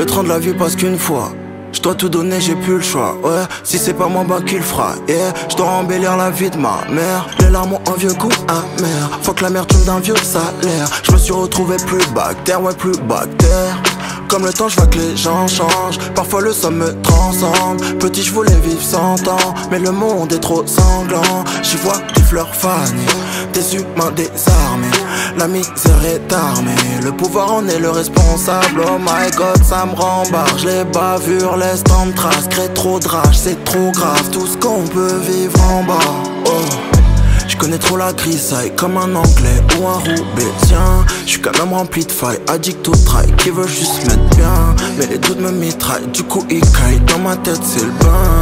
rendre la vie parce qu'une fois je dois tout donner, j'ai plus le choix. Ouais, si c'est pas moi, bah qui le fera. Yeah, je dois embellir la vie de ma mère. Les larmes ont un vieux goût amer. Faut que l'amertume d'un vieux salaire. Je me suis retrouvé plus bactère, ouais, plus bactère. Comme le temps, je vois que les gens changent. Parfois le somme me transcende. Petit, je voulais vivre 100 ans, mais le monde est trop sanglant. J'y vois des fleurs fanées, des humains désarmés. La misère est armée, le pouvoir en est le responsable. Oh my god, ça me rembarre. Les bavures laissent tant de traces, crée trop de rage, c'est trop grave. Tout ce qu'on peut vivre en bas. Oh. Je connais trop la grisaille comme un anglais ou un roubaisien. Je suis quand même rempli de failles, addict au trail, qui veut juste se mettre bien. Mais les doutes me mitraillent, du coup ils caillent. Dans ma tête c'est le bain.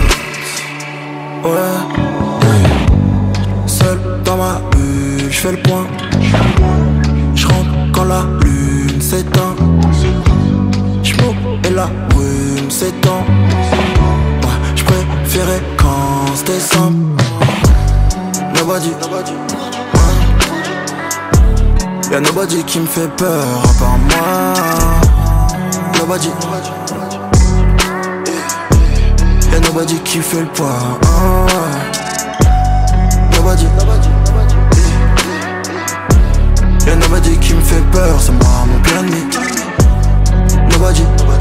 Ouais. Seul dans ma bulle, j'fais le point. J'rentre quand la lune s'éteint. J'm'ouvre et la brume s'étend. Ouais, j'préférais quand c'était simple. Nobody, y'a nobody qui me fait peur à part moi. Nobody, y'a nobody qui fait le poids. Nobody, y'a nobody qui me fait peur, c'est moi mon pire ennemi. Nobody,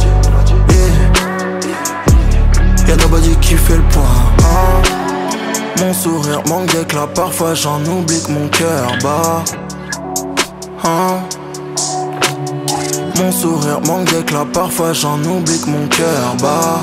y'a nobody qui fait le poids. Mon sourire manque d'éclat, parfois j'en oublie que mon cœur bat. Mon sourire manque d'éclat, parfois j'en oublie que mon cœur bat.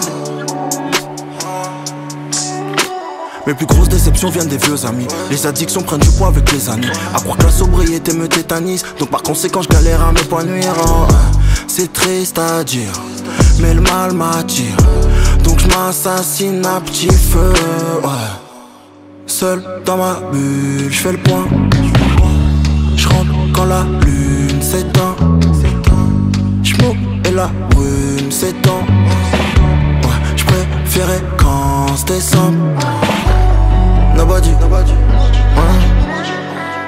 Mes plus grosses déceptions viennent des vieux amis. Les addictions prennent du poids avec les années. À croire que la sobriété me tétanise, donc par conséquent je galère à m'épanouir. C'est triste à dire, mais le mal m'attire. Donc je m'assassine à petit feu. Ouais. Seul dans ma bulle, j'fais le point. J'rentre quand la lune s'éteint. J'm'ouvre et la brume s'étend. Ouais, j'préférais quand c'était simple. Nobody, ouais.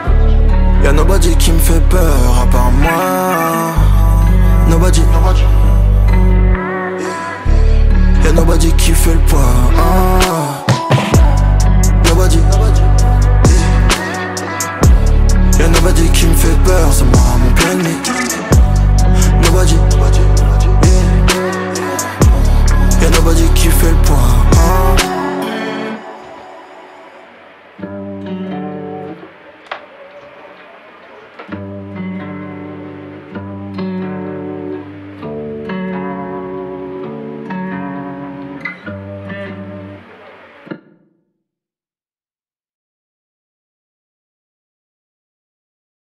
Y'a nobody qui me fait peur à part moi. Nobody.